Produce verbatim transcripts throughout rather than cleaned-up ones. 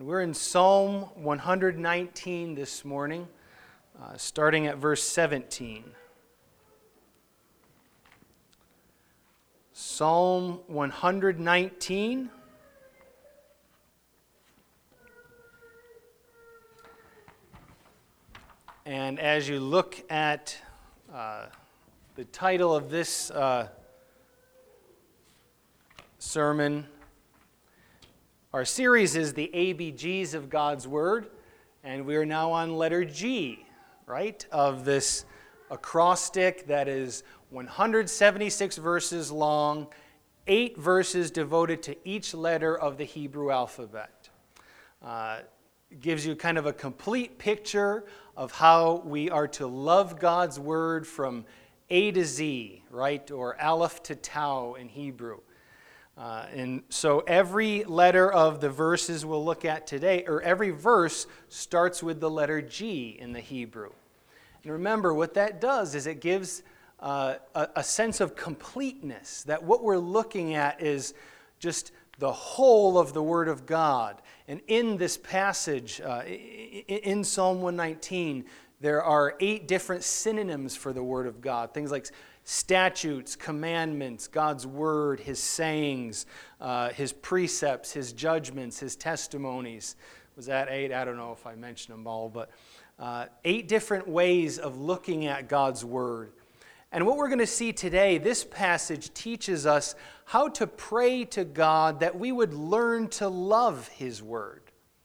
We're in Psalm one nineteen this morning, uh, starting at verse seventeen. Psalm one nineteen. And as you look at uh, the title of this uh, sermon, our series is the A B Gs of God's Word, and we are now on letter G, right, of this acrostic that is one hundred seventy-six verses long, eight verses devoted to each letter of the Hebrew alphabet. Uh, it gives you kind of a complete picture of how we are to love God's Word from A to Z, right, or Aleph to Tau in Hebrew. Uh, and so every letter of the verses we'll look at today, or every verse starts with the letter G in the Hebrew. And remember, what that does is it gives uh, a, a sense of completeness, that what we're looking at is just the whole of the Word of God. And in this passage, uh, in Psalm one nineteen, there are eight different synonyms for the Word of God. Things like statutes, commandments, God's Word, His sayings, uh, His precepts, His judgments, His testimonies. Was that eight? I don't know if I mentioned them all, but uh, eight different ways of looking at God's Word. And what we're going to see today, this passage teaches us how to pray to God that we would learn to love His Word.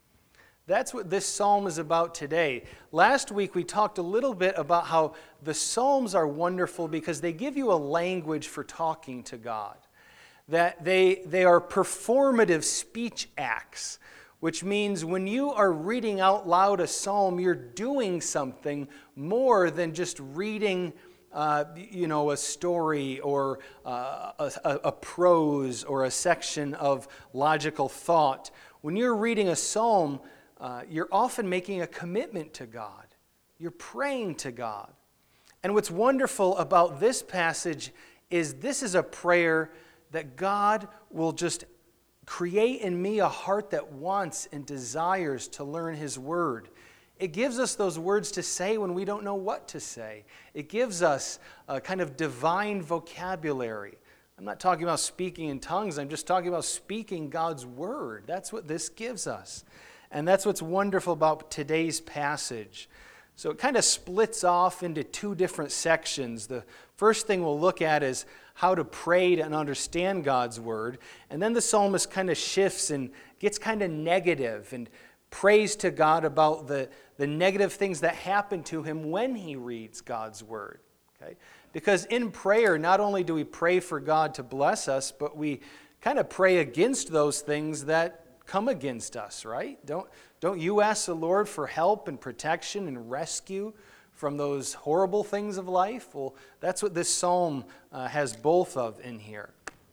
That's what this psalm is about today. Last week we talked a little bit about how the psalms are wonderful because they give you a language for talking to God. That they, they are performative speech acts, which means when you are reading out loud a psalm, you're doing something more than just reading uh, you know, a story or uh, a, a, a prose or a section of logical thought. When you're reading a psalm, Uh, you're often making a commitment to God. You're praying to God. And what's wonderful about this passage is this is a prayer that God will just create in me a heart that wants and desires to learn His Word. It gives us those words to say when we don't know what to say. It gives us a kind of divine vocabulary. I'm not talking about speaking in tongues. I'm just talking about speaking God's Word. That's what this gives us. And that's what's wonderful about today's passage. So it kind of splits off into two different sections. The first thing we'll look at is how to pray and understand God's Word. And then the psalmist kind of shifts and gets kind of negative and prays to God about the, the negative things that happen to him when he reads God's Word. Okay? Because in prayer, not only do we pray for God to bless us, but we kind of pray against those things that come against us, right? Don't, don't you ask the Lord for help and protection and rescue from those horrible things of life? Well, that's what this psalm uh, has both of in here.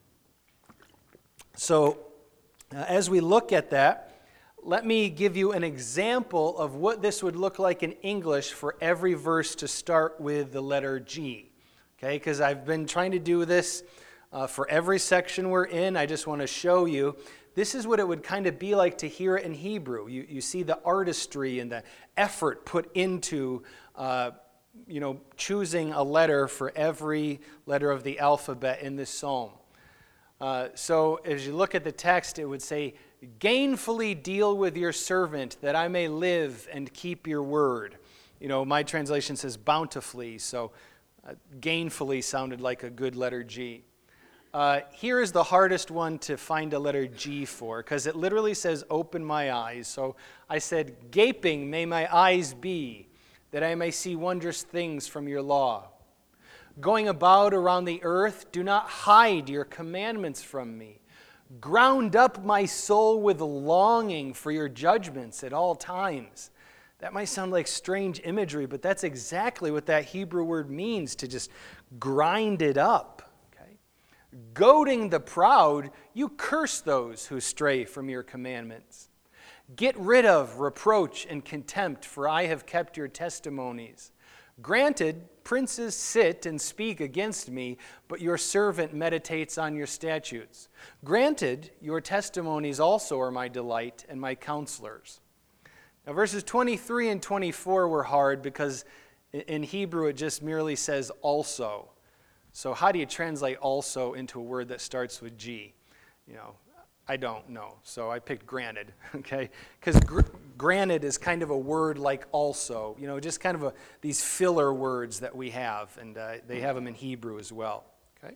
So, uh, as we look at that, let me give you an example of what this would look like in English for every verse to start with the letter G. Okay, because I've been trying to do this uh, for every section we're in. I just want to show you. This is what it would kind of be like to hear it in Hebrew. You, you see the artistry and the effort put into uh, you know, choosing a letter for every letter of the alphabet in this psalm. Uh, so as you look at the text, it would say, "Gainfully deal with your servant, that I may live and keep your word." You know, my translation says bountifully, so uh, gainfully sounded like a good letter G. Uh, here is the hardest one to find a letter G for, because it literally says, "Open my eyes." So I said, "Gaping may my eyes be, that I may see wondrous things from your law. Going about around the earth, do not hide your commandments from me. Ground up my soul with longing for your judgments at all times." That might sound like strange imagery, but that's exactly what that Hebrew word means, to just grind it up. Goading the proud, you curse those who stray from your commandments. Get rid of reproach and contempt, for I have kept your testimonies. Granted, princes sit and speak against me, but your servant meditates on your statutes. Granted, your testimonies also are my delight and my counselors. Now, verses twenty-three and twenty-four were hard because in Hebrew it just merely says also. So how do you translate also into a word that starts with G? You know, I don't know, so I picked granted, okay? Because gr- granted is kind of a word like also, you know, just kind of a, these filler words that we have, and uh, they have them in Hebrew as well, okay?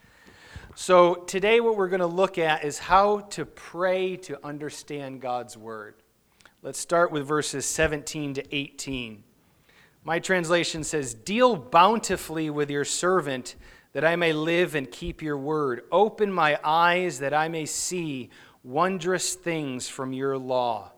So today what we're going to look at is how to pray to understand God's word. Let's start with verses seventeen to eighteen. My translation says, "Deal bountifully with your servant, that I may live and keep your word. Open my eyes that I may see wondrous things from your law."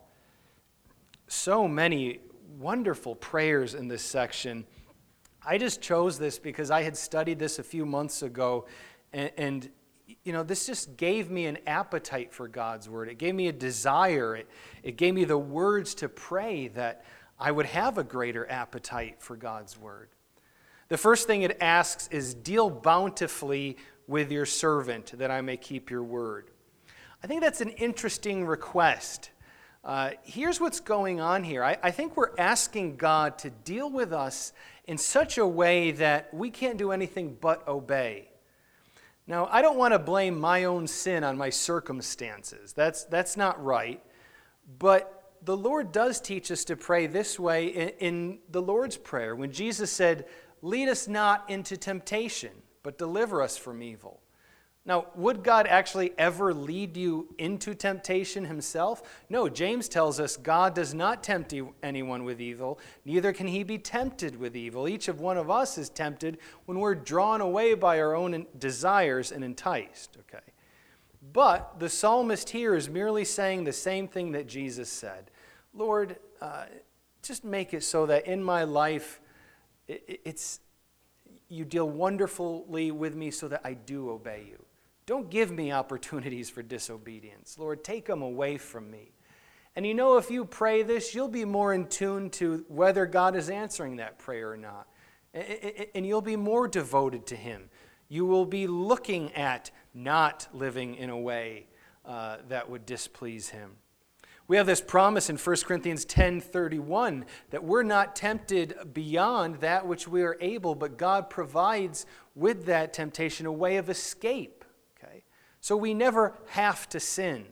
So many wonderful prayers in this section. I just chose this because I had studied this a few months ago, and, and you know, this just gave me an appetite for God's word. It gave me a desire. It, it gave me the words to pray that I would have a greater appetite for God's word. The first thing it asks is, deal bountifully with your servant, that I may keep your word. I think that's an interesting request. Uh, here's what's going on here. I, I think we're asking God to deal with us in such a way that we can't do anything but obey. Now, I don't want to blame my own sin on my circumstances. That's, that's not right. But the Lord does teach us to pray this way in, in the Lord's Prayer. When Jesus said, "Lead us not into temptation, but deliver us from evil." Now, would God actually ever lead you into temptation himself? No, James tells us God does not tempt anyone with evil, neither can he be tempted with evil. Each of one of us is tempted when we're drawn away by our own desires and enticed. Okay. But the psalmist here is merely saying the same thing that Jesus said. Lord, uh, just make it so that in my life, it, it's you deal wonderfully with me so that I do obey you. Don't give me opportunities for disobedience. Lord, take them away from me. And you know, if you pray this, you'll be more in tune to whether God is answering that prayer or not. And you'll be more devoted to him. You will be looking at not living in a way uh, that would displease him. We have this promise in First Corinthians ten thirty-one that we're not tempted beyond that which we are able, but God provides with that temptation a way of escape. Okay? So we never have to sin.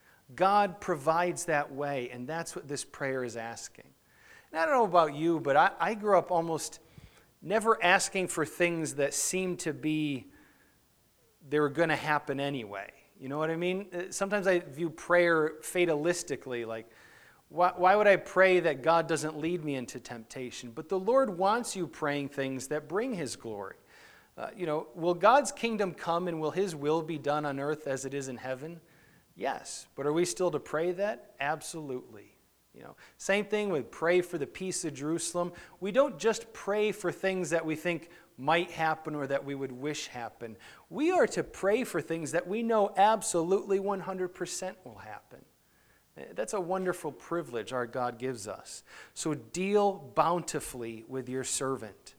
God provides that way, and that's what this prayer is asking. And I don't know about you, but I, I grew up almost never asking for things that seemed to be, they were going to happen anyway. You know what I mean? Sometimes I view prayer fatalistically, like, why, why would I pray that God doesn't lead me into temptation? But the Lord wants you praying things that bring his glory. Uh, you know, will God's kingdom come and will his will be done on earth as it is in heaven? Yes. But are we still to pray that? Absolutely. You know, same thing with pray for the peace of Jerusalem. We don't just pray for things that we think might happen or that we would wish happen. We are to pray for things that we know absolutely one hundred percent will happen. That's a wonderful privilege our God gives us. So deal bountifully with your servant.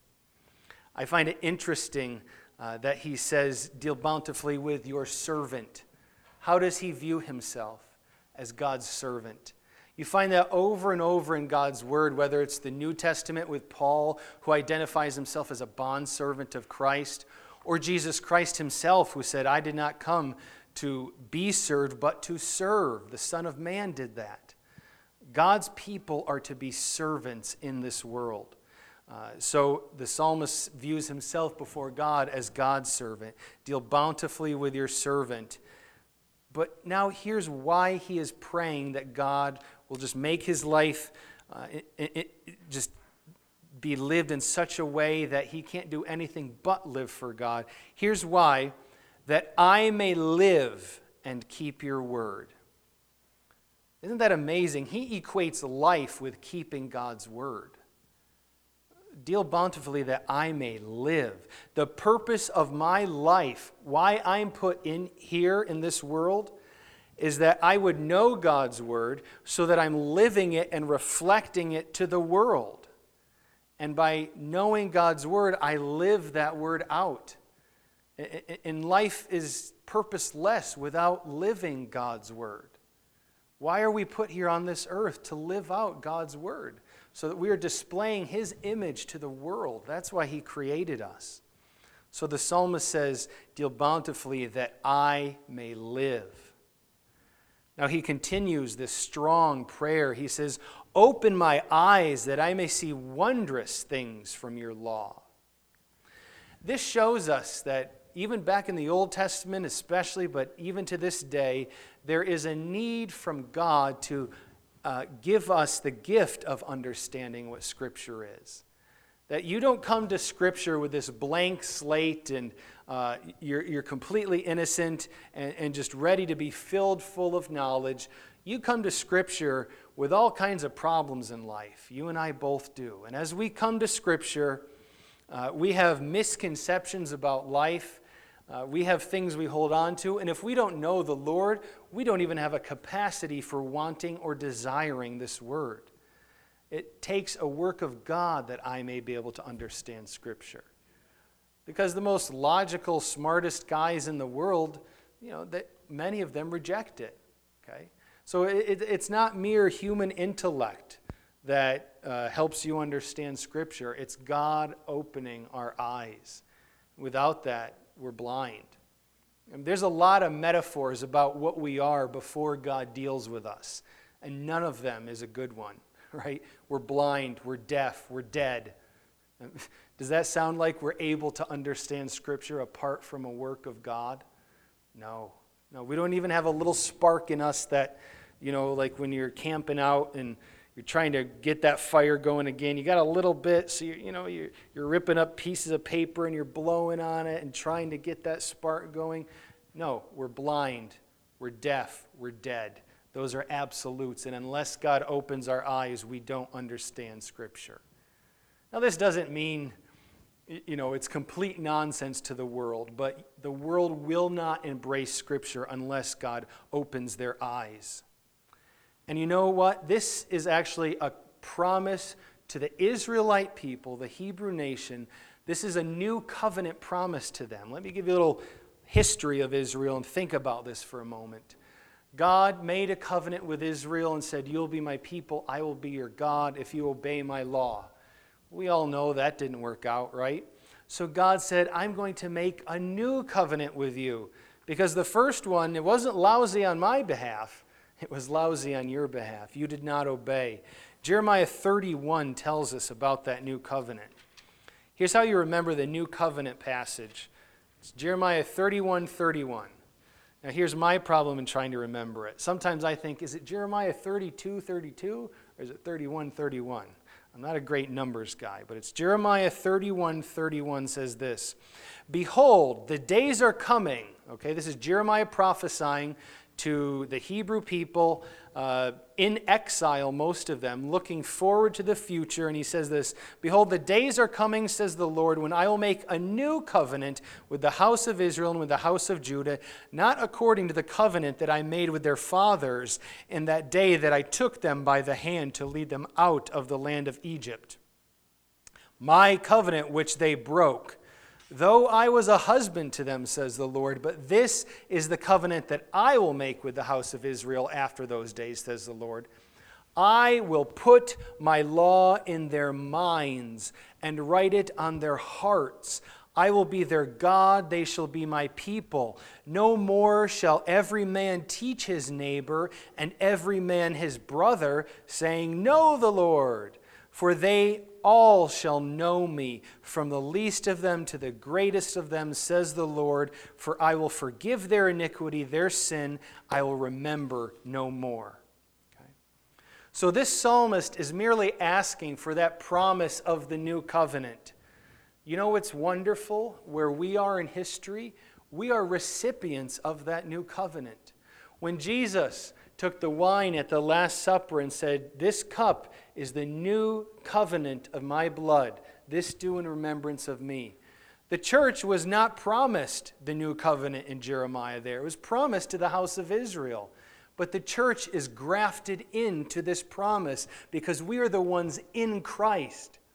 I find it interesting uh, that he says, deal bountifully with your servant. How does he view himself? As God's servant. You find that over and over in God's word, whether it's the New Testament with Paul, who identifies himself as a bondservant of Christ, or Jesus Christ himself, who said, "I did not come to be served, but to serve." The Son of Man did that. God's people are to be servants in this world. Uh, so the psalmist views himself before God as God's servant. Deal bountifully with your servant. But now here's why he is praying that God will just make his life uh, it, it, it just be lived in such a way that he can't do anything but live for God. Here's why: that I may live and keep your word. Isn't that amazing? He equates life with keeping God's word. Deal bountifully that I may live. The purpose of my life, why I'm put in here in this world, is that I would know God's word so that I'm living it and reflecting it to the world. And by knowing God's word, I live that word out. And life is purposeless without living God's word. Why are we put here on this earth? To live out God's word, so that we are displaying his image to the world. That's why he created us. So the psalmist says, deal bountifully that I may live. Now he continues this strong prayer. He says, open my eyes that I may see wondrous things from your law. This shows us that even back in the Old Testament especially, but even to this day, there is a need from God to uh, give us the gift of understanding what Scripture is. That you don't come to Scripture with this blank slate and uh, you're, you're completely innocent and, and just ready to be filled full of knowledge. You come to Scripture with all kinds of problems in life. You and I both do. And as we come to Scripture, uh, we have misconceptions about life. Uh, we have things we hold on to. And if we don't know the Lord, we don't even have a capacity for wanting or desiring this word. It takes a work of God that I may be able to understand Scripture. Because the most logical, smartest guys in the world, you know, that many of them reject it. Okay? So it, it's not mere human intellect that uh, helps you understand Scripture. It's God opening our eyes. Without that, we're blind. And there's a lot of metaphors about what we are before God deals with us. And none of them is a good one. Right? We're blind, we're deaf, we're dead. Does that sound like we're able to understand Scripture apart from a work of God? No. No, we don't even have a little spark in us that, you know, like when you're camping out and you're trying to get that fire going again. You got a little bit, so you you know you're, you're ripping up pieces of paper and you're blowing on it and trying to get that spark going. No, we're blind, we're deaf, we're dead. Those are absolutes, and unless God opens our eyes, we don't understand Scripture. Now, this doesn't mean, you know, it's complete nonsense to the world, but the world will not embrace Scripture unless God opens their eyes. And you know what? This is actually a promise to the Israelite people, the Hebrew nation. This is a new covenant promise to them. Let me give you a little history of Israel and think about this for a moment. God made a covenant with Israel and said, you'll be my people, I will be your God if you obey my law. We all know that didn't work out, right? So God said, I'm going to make a new covenant with you. Because the first one, it wasn't lousy on my behalf. It was lousy on your behalf. You did not obey. Jeremiah thirty-one tells us about that new covenant. Here's how you remember the new covenant passage. It's Jeremiah thirty-one thirty-one. Now here's my problem in trying to remember it. Sometimes I think, is it Jeremiah thirty-two thirty-two or is it thirty-one thirty-one? I'm not a great numbers guy, but it's Jeremiah thirty-one thirty-one says this. Behold, the days are coming. Okay, this is Jeremiah prophesying to the Hebrew people uh, in exile, most of them, looking forward to the future. And he says this, behold, the days are coming, says the Lord, when I will make a new covenant with the house of Israel and with the house of Judah, not according to the covenant that I made with their fathers in that day that I took them by the hand to lead them out of the land of Egypt. My covenant which they broke, though I was a husband to them, says the Lord, but this is the covenant that I will make with the house of Israel after those days, says the Lord. I will put my law in their minds and write it on their hearts. I will be their God, they shall be my people. No more shall every man teach his neighbor and every man his brother, saying, know the Lord. For they all shall know me, from the least of them to the greatest of them, says the Lord. For I will forgive their iniquity, their sin, I will remember no more. Okay? So this psalmist is merely asking for that promise of the new covenant. You know what's wonderful? Where we are in history, we are recipients of that new covenant. When Jesus took the wine at the Last Supper and said, this cup is the new covenant of my blood. This do in remembrance of me. The church was not promised the new covenant in Jeremiah there. It was promised to the house of Israel. But the church is grafted into this promise because we are the ones in Christ.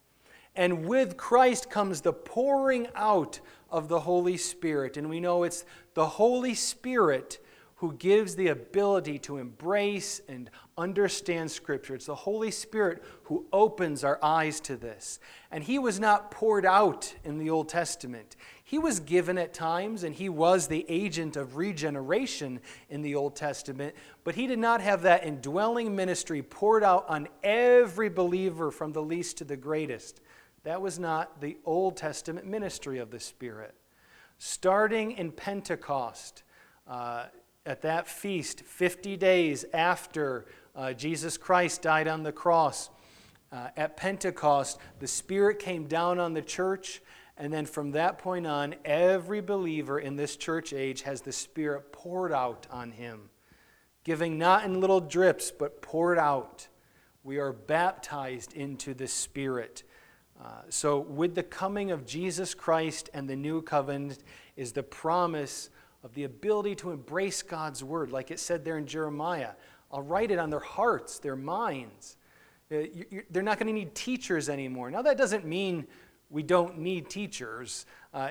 And with Christ comes the pouring out of the Holy Spirit. And we know it's the Holy Spirit who gives the ability to embrace and understand Scripture. It's the Holy Spirit who opens our eyes to this. And he was not poured out in the Old Testament. He was given at times, and he was the agent of regeneration in the Old Testament, but he did not have that indwelling ministry poured out on every believer from the least to the greatest. That was not the Old Testament ministry of the Spirit. Starting in Pentecost, uh, at that feast, fifty days after uh, Jesus Christ died on the cross, uh, at Pentecost, the Spirit came down on the church, and then from that point on, every believer in this church age has the Spirit poured out on him, giving not in little drips, but poured out. We are baptized into the Spirit. Uh, so with the coming of Jesus Christ and the new covenant is the promise of the ability to embrace God's word, like it said there in Jeremiah. I'll write it on their hearts, their minds. Uh, you, they're not going to need teachers anymore. Now, that doesn't mean we don't need teachers, uh,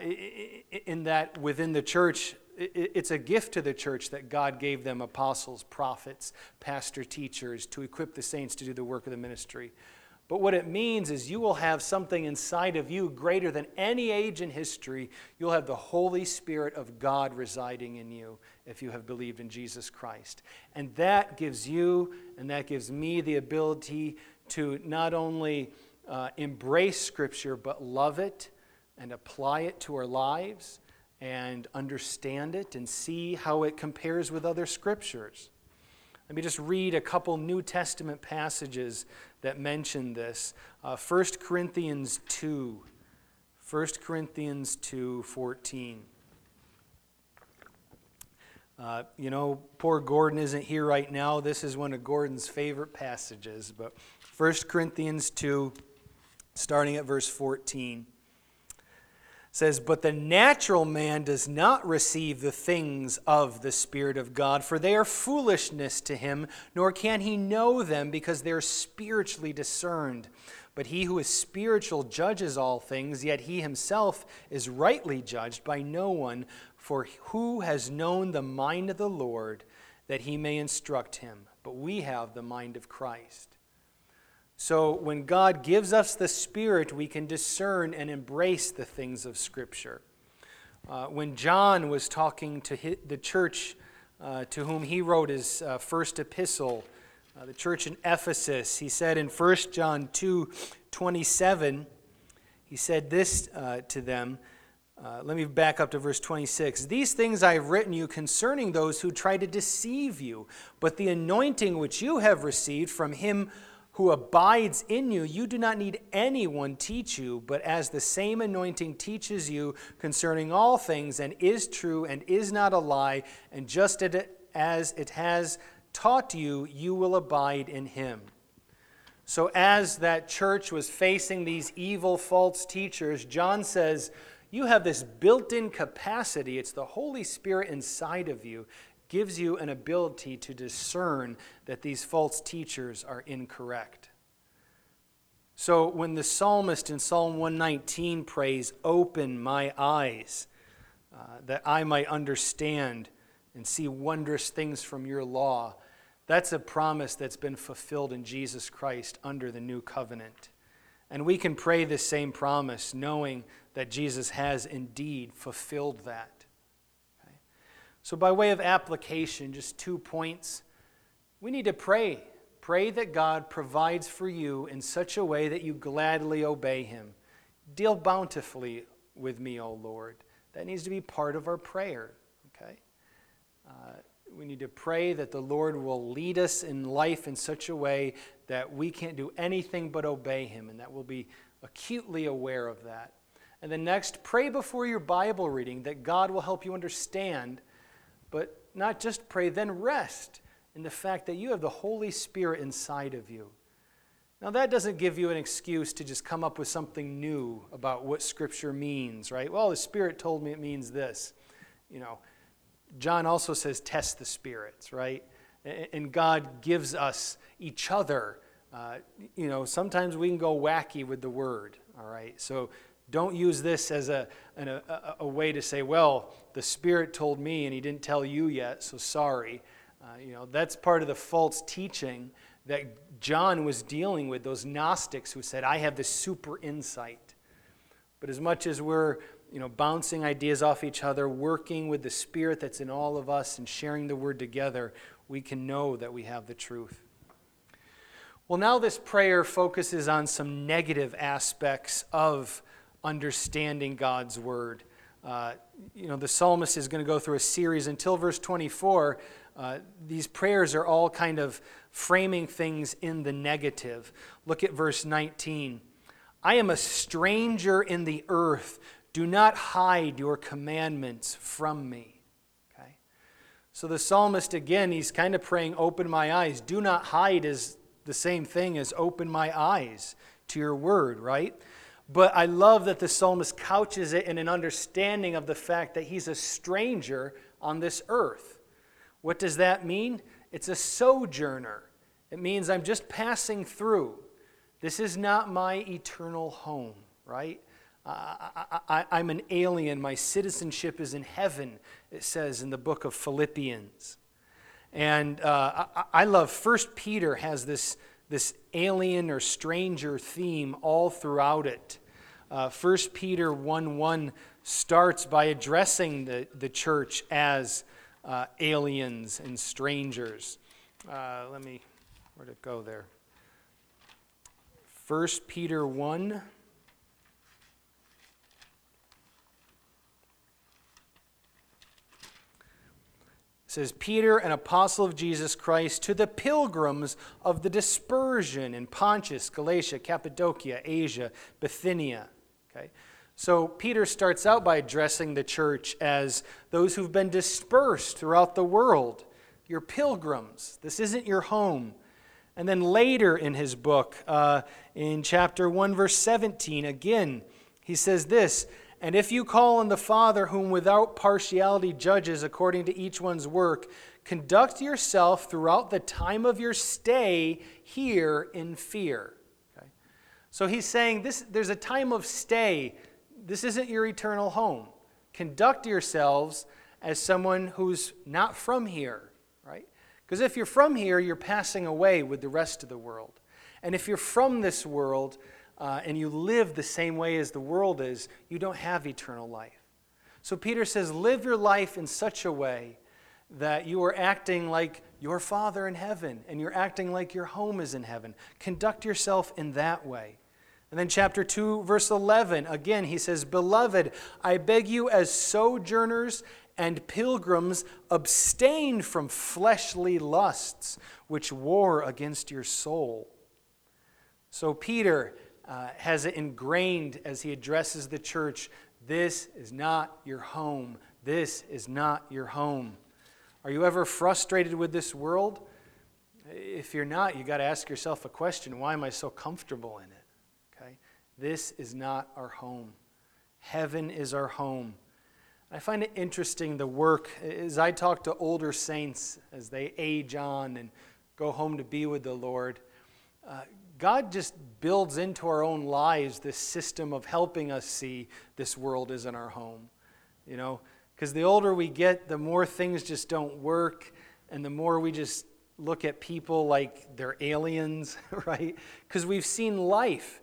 in that within the church, it's a gift to the church that God gave them apostles, prophets, pastor, teachers to equip the saints to do the work of the ministry. But what it means is you will have something inside of you greater than any age in history. You'll have the Holy Spirit of God residing in you if you have believed in Jesus Christ. And that gives you and that gives me the ability to not only uh, embrace Scripture, but love it and apply it to our lives and understand it and see how it compares with other Scriptures. Let me just read a couple New Testament passages that mention this. Uh, First Corinthians two. First Corinthians two fourteen. Uh, you know, poor Gordon isn't here right now. This is one of Gordon's favorite passages. But First Corinthians two, starting at verse fourteen. Says, but the natural man does not receive the things of the Spirit of God, for they are foolishness to him, nor can he know them because they are spiritually discerned. But he who is spiritual judges all things, yet he himself is rightly judged by no one. For who has known the mind of the Lord that he may instruct him? But we have the mind of Christ. So when God gives us the Spirit, we can discern and embrace the things of Scripture. Uh, when John was talking to his, the church uh, to whom he wrote his uh, first epistle, uh, the church in Ephesus, he said in First John two twenty-seven, he said this uh, to them. Uh, let me back up to verse twenty-six. These things I have written you concerning those who try to deceive you, but the anointing which you have received from him who abides in you, you do not need anyone teach you, but as the same anointing teaches you concerning all things, and is true and is not a lie, and just as it has taught you, you will abide in him. So as that church was facing these evil false teachers, John says, you have this built-in capacity. It's the Holy Spirit inside of you. Gives you an ability to discern that these false teachers are incorrect. So when the psalmist in Psalm one nineteen prays, open my eyes, uh, that I might understand and see wondrous things from your law, that's a promise that's been fulfilled in Jesus Christ under the new covenant. And we can pray this same promise knowing that Jesus has indeed fulfilled that. So by way of application, just two points. We need to pray. Pray that God provides for you in such a way that you gladly obey him. Deal bountifully with me, O Lord. That needs to be part of our prayer. Okay? Uh, we need to pray that the Lord will lead us in life in such a way that we can't do anything but obey him, and that we'll be acutely aware of that. And then next, pray before your Bible reading that God will help you understand. But not just pray, then rest in the fact that you have the Holy Spirit inside of you. Now that doesn't give you an excuse to just come up with something new about what Scripture means, right? Well, the Spirit told me it means this. You know, John also says test the spirits, right? And God gives us each other. Uh, you know, sometimes we can go wacky with the Word. all right? So don't use this as a, an, a, a way to say, well, the Spirit told me and he didn't tell you yet, so sorry. Uh, you know, that's part of the false teaching that John was dealing with, those Gnostics who said, I have this super insight. But as much as we're, you know, bouncing ideas off each other, working with the Spirit that's in all of us and sharing the Word together, we can know that we have the truth. Well, now this prayer focuses on some negative aspects of understanding God's Word. Uh, you know, the psalmist is going to go through a series until verse twenty-four. Uh, these prayers are all kind of framing things in the negative. Look at verse nineteen. I am a stranger in the earth. Do not hide your commandments from me. Okay? So the psalmist, again, he's kind of praying, open my eyes. Do not hide is the same thing as open my eyes to your word, right? But I love that the psalmist couches it in an understanding of the fact that he's a stranger on this earth. What does that mean? It's a sojourner. It means I'm just passing through. This is not my eternal home, right? Uh, I, I, I'm an alien. My citizenship is in heaven, it says in the book of Philippians. And uh, I, I love First Peter has this, this alien or stranger theme all throughout it. Uh, First Peter one one starts by addressing the, the church as uh, aliens and strangers. Uh, let me, where'd it go there? First Peter one. It says, Peter, an apostle of Jesus Christ, to the pilgrims of the dispersion in Pontus, Galatia, Cappadocia, Asia, Bithynia. Okay? So Peter starts out by addressing the church as those who've been dispersed throughout the world. You're pilgrims. This isn't your home. And then later in his book, uh, in chapter one, verse seventeen, again, he says this, and if you call on the Father whom without partiality judges according to each one's work, conduct yourself throughout the time of your stay here in fear. Okay? So he's saying this: there's a time of stay. This isn't your eternal home. Conduct yourselves as someone who's not from here, right? Because if you're from here, you're passing away with the rest of the world. And if you're from this world, Uh, and you live the same way as the world is, you don't have eternal life. So Peter says, live your life in such a way that you are acting like your Father in heaven, and you're acting like your home is in heaven. Conduct yourself in that way. And then chapter two, verse eleven, again he says, Beloved, I beg you as sojourners and pilgrims, abstain from fleshly lusts, which war against your soul. So Peter Uh, has it ingrained as he addresses the church, this is not your home. This is not your home. Are you ever frustrated with this world? If you're not, you got to ask yourself a question, why am I so comfortable in it? Okay? This is not our home. Heaven is our home. I find it interesting the work, as I talk to older saints as they age on and go home to be with the Lord, uh, God just builds into our own lives this system of helping us see this world isn't our home. You know, because the older we get, the more things just don't work, and the more we just look at people like they're aliens, right? Because we've seen life,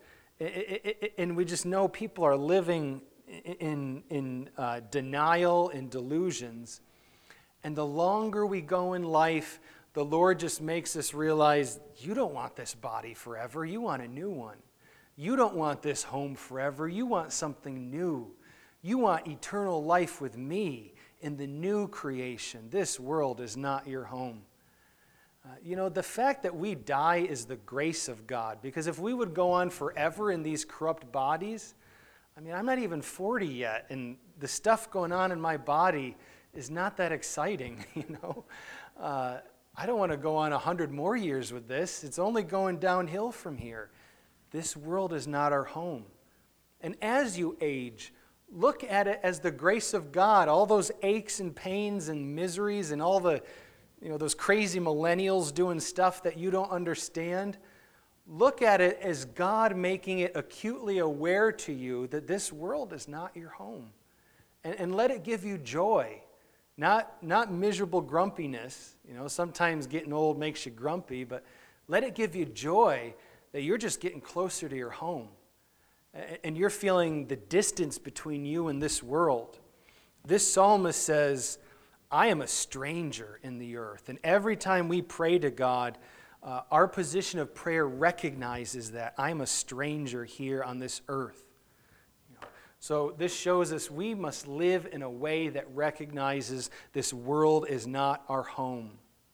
and we just know people are living in, in uh, denial and delusions. And the longer we go in life, the Lord just makes us realize, you don't want this body forever. You want a new one. You don't want this home forever. You want something new. You want eternal life with me in the new creation. This world is not your home. Uh, you know, the fact that we die is the grace of God. Because if we would go on forever in these corrupt bodies, I mean, I'm not even forty yet, and the stuff going on in my body is not that exciting, you know. Uh, I don't want to go on a hundred more years with this. It's only going downhill from here. This world is not our home. And as you age, look at it as the grace of God. All those aches and pains and miseries and all the, you know, those crazy millennials doing stuff that you don't understand. look at it as God making it acutely aware to you that this world is not your home. And, and let it give you joy, not, not miserable grumpiness. You know, sometimes getting old makes you grumpy, but let it give you joy that you're just getting closer to your home. And you're feeling the distance between you and this world. This psalmist says, I am a stranger in the earth. And every time we pray to God, uh, our position of prayer recognizes that I'm a stranger here on this earth. You know, so this shows us we must live in a way that recognizes this world is not our home.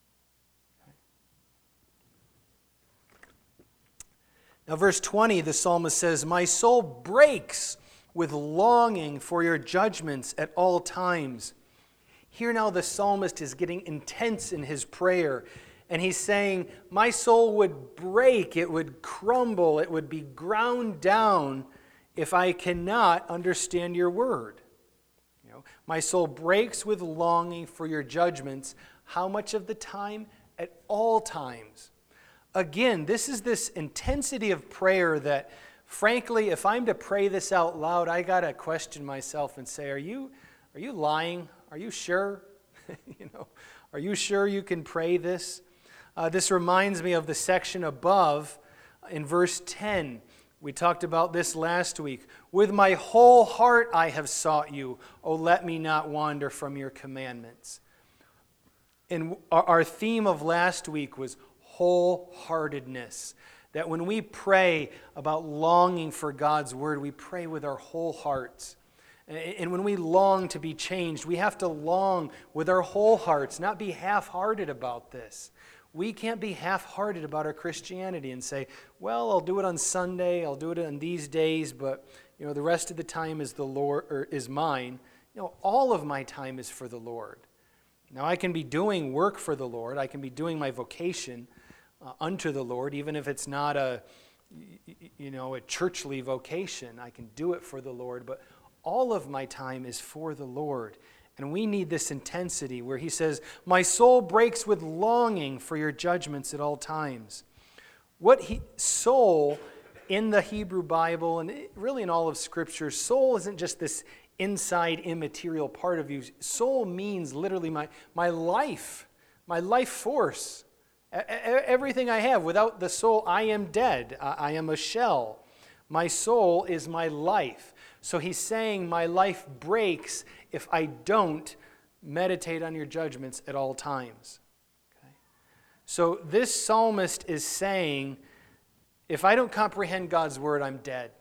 Now, verse twenty, the psalmist says, my soul breaks with longing for your judgments at all times. Here now the psalmist is getting intense in his prayer, and he's saying, my soul would break, it would crumble, it would be ground down if I cannot understand your word. You know, my soul breaks with longing for your judgments. How much of the time? At all times. Again, this is this intensity of prayer that, frankly, if I'm to pray this out loud, I got to question myself and say, are you, are you lying? Are you sure? you know, are you sure you can pray this? Uh, this reminds me of the section above in verse ten. We talked about this last week. With my whole heart I have sought you. Oh, let me not wander from your commandments. And our, our theme of last week was wholeheartedness. That when we pray about longing for God's word, we pray with our whole hearts. And when we long to be changed, we have to long with our whole hearts, not be half-hearted about this. We can't be half-hearted about our Christianity and say, well, I'll do it on Sunday, I'll do it on these days, but you know, the rest of the time is the Lord or is mine. You know, all of my time is for the Lord. Now, I can be doing work for the Lord, I can be doing my vocation uh, unto the Lord, even if it's not a, you know, a churchly vocation. I can do it for the Lord, but all of my time is for the Lord. And we need this intensity where he says, my soul breaks with longing for your judgments at all times. What he, soul in the Hebrew Bible, and really in all of Scripture, soul isn't just this inside immaterial part of you. Soul means literally my, my life, my life force. Everything I have. Without the soul, I am dead. I am a shell. My soul is my life. So he's saying my life breaks if I don't meditate on your judgments at all times. Okay? So this psalmist is saying, if I don't comprehend God's word, I'm dead.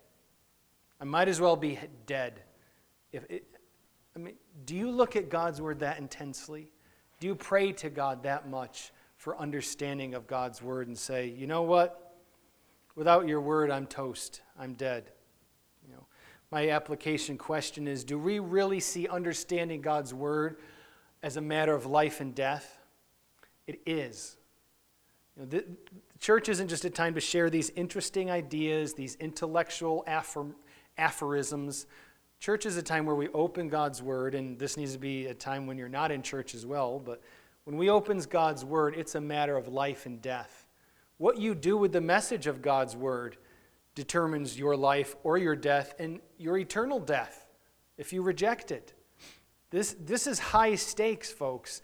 I might as well be dead. If it, I mean, do you look at God's word that intensely? Do you pray to God that much for understanding of God's word and say, you know what? Without your word, I'm toast. I'm dead. You know, my application question is, do we really see understanding God's word as a matter of life and death? It is. You know, the, the church isn't just a time to share these interesting ideas, these intellectual aphorisms. aphorisms. Church is a time where we open God's word, and this needs to be a time when you're not in church as well, but when we open God's word, it's a matter of life and death. What you do with the message of God's word determines your life or your death and your eternal death if you reject it. This, this is high stakes, folks.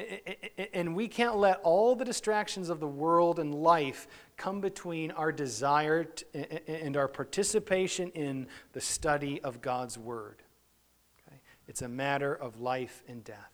And we can't let all the distractions of the world and life come between our desire and our participation in the study of God's word. Okay? It's a matter of life and death.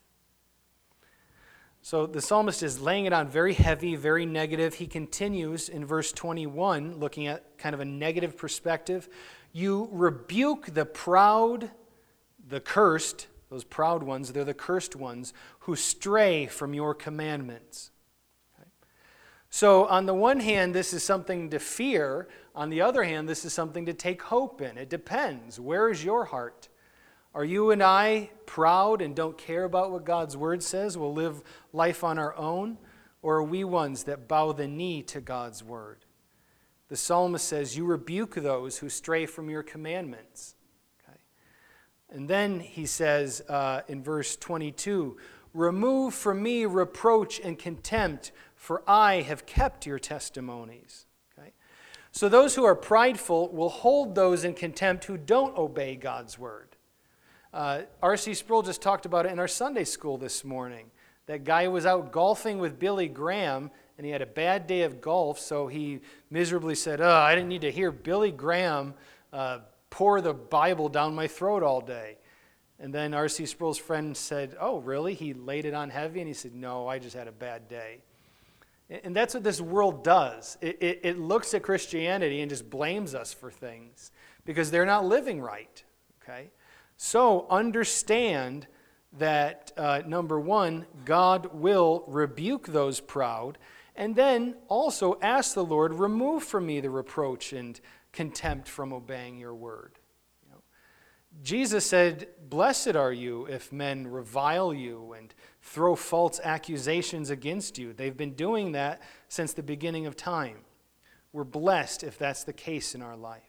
So the psalmist is laying it on very heavy, very negative. He continues in verse twenty-one, looking at kind of a negative perspective. You rebuke the proud, the cursed, those proud ones, they're the cursed ones, who stray from your commandments. Okay? So on the one hand, this is something to fear. On the other hand, this is something to take hope in. It depends. Where is your heart? Are you and I proud and don't care about what God's word says? We'll live life on our own? Or are we ones that bow the knee to God's word? The psalmist says, you rebuke those who stray from your commandments. Okay. And then he says uh, in verse twenty-two, remove from me reproach and contempt, for I have kept your testimonies. Okay. So those who are prideful will hold those in contempt who don't obey God's word. Uh, R C Sproul just talked about it in our Sunday school this morning. That guy was out golfing with Billy Graham, and he had a bad day of golf, so he miserably said, oh, I didn't need to hear Billy Graham uh, pour the Bible down my throat all day. And then R C Sproul's friend said, oh, really? He laid it on heavy? And he said, no, I just had a bad day. And that's what this world does. It, it, it looks at Christianity and just blames us for things because they're not living right. Okay? So understand that, uh, number one, God will rebuke those proud, and then also ask the Lord, remove from me the reproach and contempt from obeying your word. You know? Jesus said, blessed are you if men revile you and throw false accusations against you. They've been doing that since the beginning of time. We're blessed if that's the case in our life.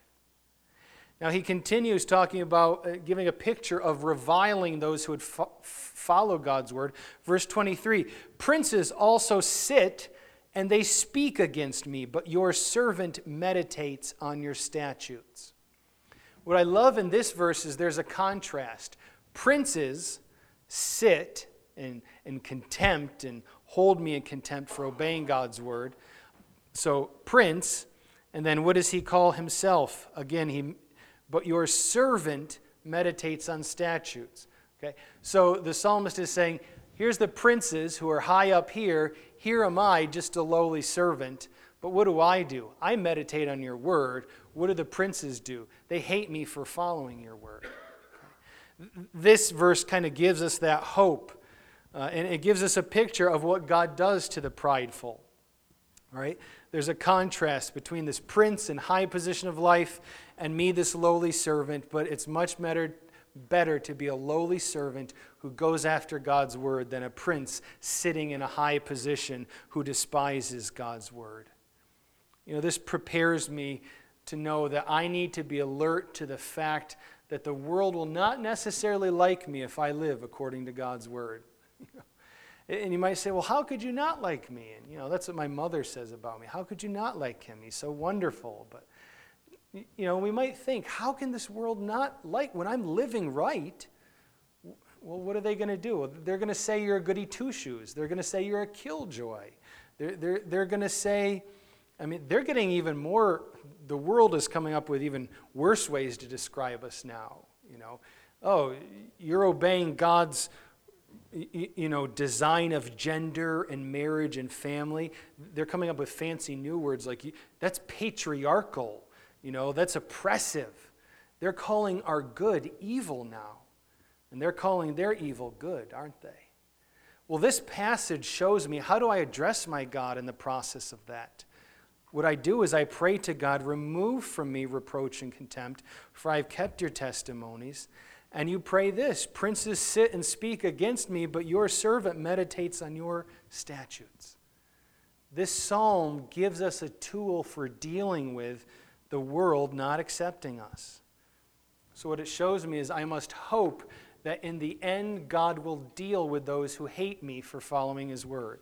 Now he continues talking about uh, giving a picture of reviling those who would fo- follow God's word. Verse twenty-three, princes also sit and they speak against me, but your servant meditates on your statutes. What I love in this verse is there's a contrast. Princes sit in, in contempt and hold me in contempt for obeying God's word. So prince, and then what does he call himself? Again, he, but your servant meditates on statutes. Okay, so the psalmist is saying, here's the princes who are high up here. Here am I, just a lowly servant. But what do I do? I meditate on your word. What do the princes do? They hate me for following your word. Okay. This verse kind of gives us that hope. Uh, and it gives us a picture of what God does to the prideful. Right? There's a contrast between this prince in high position of life and me, this lowly servant. But it's much better Better to be a lowly servant who goes after God's word than a prince sitting in a high position who despises God's word. You know, this prepares me to know that I need to be alert to the fact that the world will not necessarily like me if I live according to God's word. And you might say, well, how could you not like me? And, you know, that's what my mother says about me. How could you not like him? He's so wonderful. But you know, we might think, how can this world not like, when I'm living right, well, what are they going to do? They're going to say you're a goody two-shoes. They're going to say you're a killjoy. They're, they're, they're going to say, I mean, they're getting even more, the world is coming up with even worse ways to describe us now. You know, oh, you're obeying God's, you know, design of gender and marriage and family. They're coming up with fancy new words like, that's patriarchal. You know, that's oppressive. They're calling our good evil now. And they're calling their evil good, aren't they? Well, this passage shows me, how do I address my God in the process of that? What I do is I pray to God, remove from me reproach and contempt, for I have kept your testimonies. And you pray this, princes sit and speak against me, but your servant meditates on your statutes. This psalm gives us a tool for dealing with the world not accepting us. So what it shows me is I must hope that in the end God will deal with those who hate me for following his word.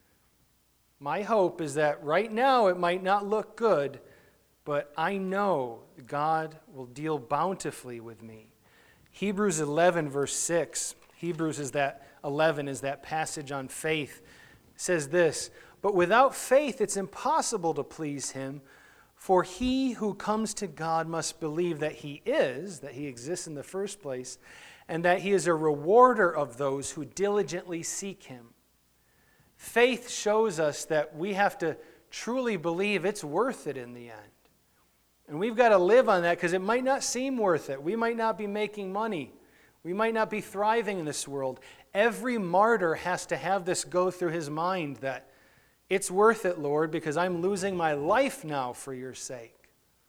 My hope is that right now it might not look good, but I know God will deal bountifully with me. Hebrews eleven verse six, Hebrews is that eleven is that passage on faith, says this, but without faith it's impossible to please him. For he who comes to God must believe that he is, that he exists in the first place, and that he is a rewarder of those who diligently seek him. Faith shows us that we have to truly believe it's worth it in the end. And we've got to live on that because it might not seem worth it. We might not be making money. We might not be thriving in this world. Every martyr has to have this go through his mind that it's worth it, Lord, because I'm losing my life now for your sake.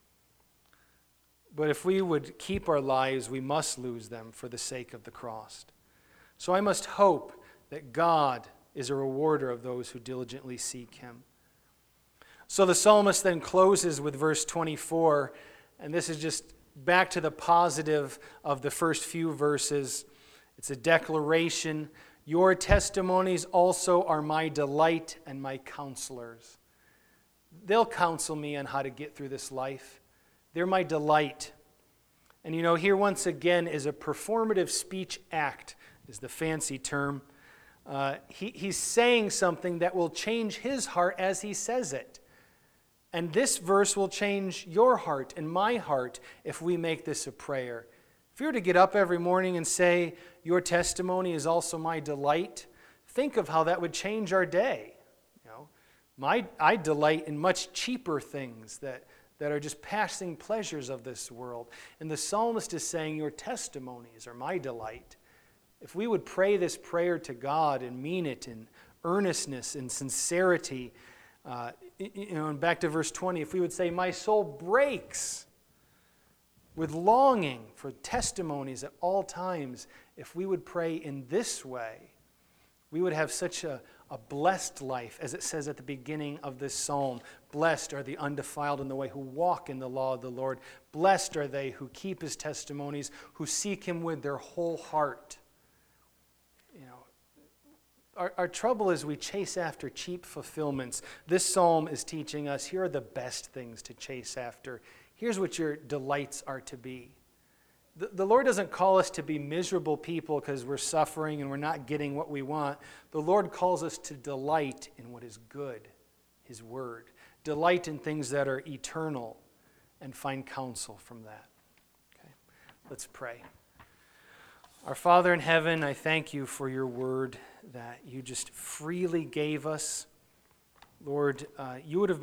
But if we would keep our lives, we must lose them for the sake of the cross. So I must hope that God is a rewarder of those who diligently seek him. So the psalmist then closes with verse twenty-four, and this is just back to the positive of the first few verses. It's a declaration. Your testimonies also are my delight and my counselors. they'll counsel me on how to get through this life. They're my delight. And you know, here once again is a performative speech act, is the fancy term. Uh, he, he's saying something that will change his heart as he says it. And this verse will change your heart and my heart if we make this a prayer. If you were to get up every morning and say, your testimony is also my delight, think of how that would change our day. You know, my, I delight in much cheaper things that, that are just passing pleasures of this world. And the psalmist is saying, your testimonies are my delight. If we would pray this prayer to God and mean it in earnestness and sincerity, uh, you know, and back to verse twenty, if we would say, my soul breaks with longing for testimonies at all times, if we would pray in this way, we would have such a, a blessed life, as it says at the beginning of this psalm. Blessed are the undefiled in the way who walk in the law of the Lord. Blessed are they who keep his testimonies, who seek him with their whole heart. You know, our, our trouble is we chase after cheap fulfillments. This psalm is teaching us, here are the best things to chase after. Here's what your delights are to be. The, the Lord doesn't call us to be miserable people because we're suffering and we're not getting what we want. The Lord calls us to delight in what is good, his word. Delight in things that are eternal and find counsel from that. Okay, let's pray. Our Father in heaven, I thank you for your word that you just freely gave us. Lord, uh, you would have